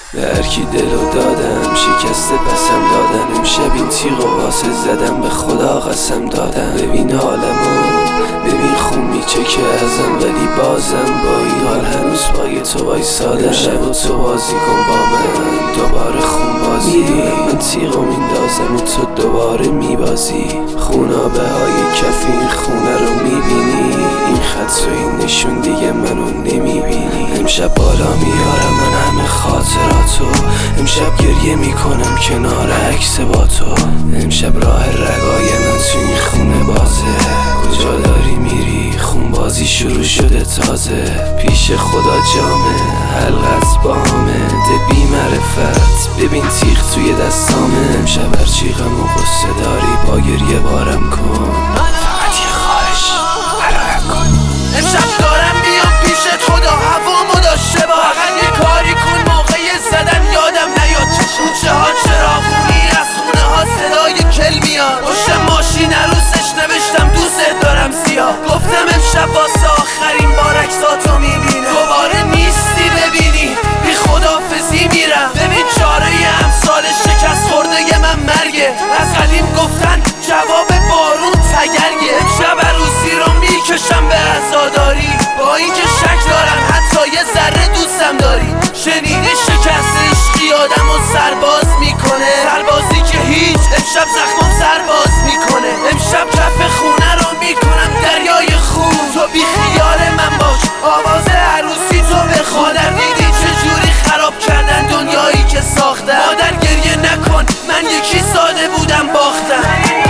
به هرکی دلو دادم شکسته پسم دادن. امشب این تیغو واسه زدم به خدا قسم دادم. ببین حالمو ببین خون میچکه ازم ولی بازم با این حال هنوز پای تو وایسادم. امشب و تو بازی کن با من دوباره خون بازی. میدونم من تیغو میندازم و تو دوباره میبازی. خونابه های کف این خونه رو میبینی. این خط و این نشون دیگه منو نمیبینی. امشب بالا میارم من همه خاطراتو. امشب گریه میکنم کنار عکس با تو. امشب راه رگای من تو این خونه بازه. کجا داری میری؟ خون بازی شروع شده تازه. پیش خدا جامه حلقت بامه ده بی معرفت. ببین تیغ توی دستامه. امشب هرچی غم و غصه داری با گریه بارم کن. فقط یه خواهش برام کن. امشب دارم میام پیشت خدا هوامو داشته باش. فقط یه کاری کن موقع زدن یادم نیاد کوچه ها چراغونی از خونه ها صدای کل میاد. پشت ماشین عروسش نوشتم دوست دارم زیاد. گفتم امشب واسه آخرین بار عکساتو میبینم. دوباره نیستی ببینی بی خدافزی میرم. ببین چاره امسال شکست خورده من مرگه. از قدیم گفتن جواب بارون تگرگه. امشب عروسی رو میکشم به عزاداری. با اینکه شک دارم حتی یه ذره دوستم داری. شنیدی شکست عشقی آدمو سرباز میکنه. سربازی که هیچ امشب زخمم سرباز میکنه. امشب کف خونه رو میکنم دریای خون. تو بی خیال من باش آواز عروسی تو بخون. مادر دیدی چجوری خراب کردن دنیایی که ساختم. مادر گریه نکن من یکی ساده بودم باختم.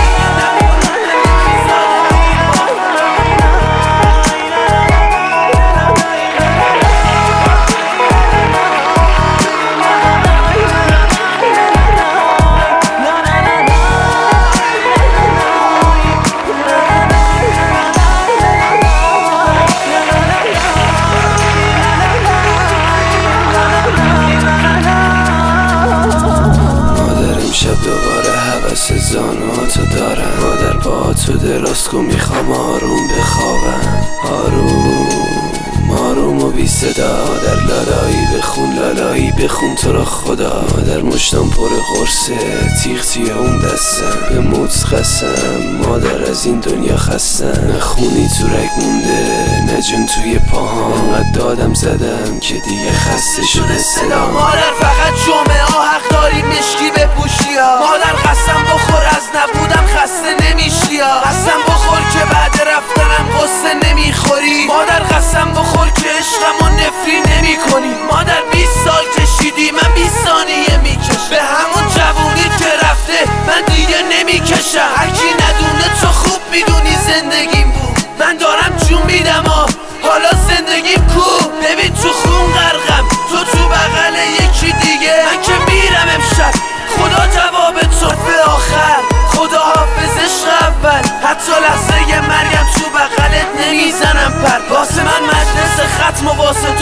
امشب دوباره حوث زانواتو دارم. مادر با تو دراز کن میخوام آروم بخوابم. آروم و بی صدا. مادر لالایی بخون لالایی بخون تو را خدا. مادر مشتم پر قرصه تیغ توی اون دستم. به موت قسم مادر از این دنیا خستم. نه خونی تو رگ مونده نه جون توی پاهام. انقدر دادم زدم که دیگه خسته شده صدا. مادر فقط جمعه ها حق داری مشکی بپوشی ها. مادر قسم بخور از نبودم خسته نمیشی ها. قسم بخور که بعد رفتنم قصه نمیخوری. مادر قسم بخور که عشقمو نفری نمی کنی. مادر 20 سال کشیدی من 20 ثانیه میکشم. به همون جوونیت که رفته من دیگه نمیکشم. هرکی ندونه تو خوب میدونی زندگیم بود. من دارم جون میدم حالا زندگیم کو. ببین تو خون غرقم تو بغل یکی دیگه. من که میرم امشب خدا جواب تو به آخر. خدا حافظش اول حتی لحظه مرگم تو بغلت نمیزنم پر. واسه من مجلس ختم و واسه